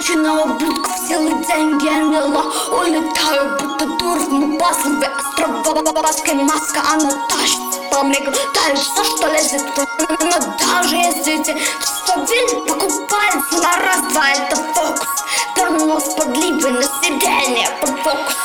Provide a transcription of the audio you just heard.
ночи на ублюдков, целый день генерала. Улетаю, будто тур на базовые острова. Маска, она тащится по мрегу, тает все, что лезет. Но даже если ты стабильно покупается на раз-два, это фокус. Пернос под липой на сиденье под фокус.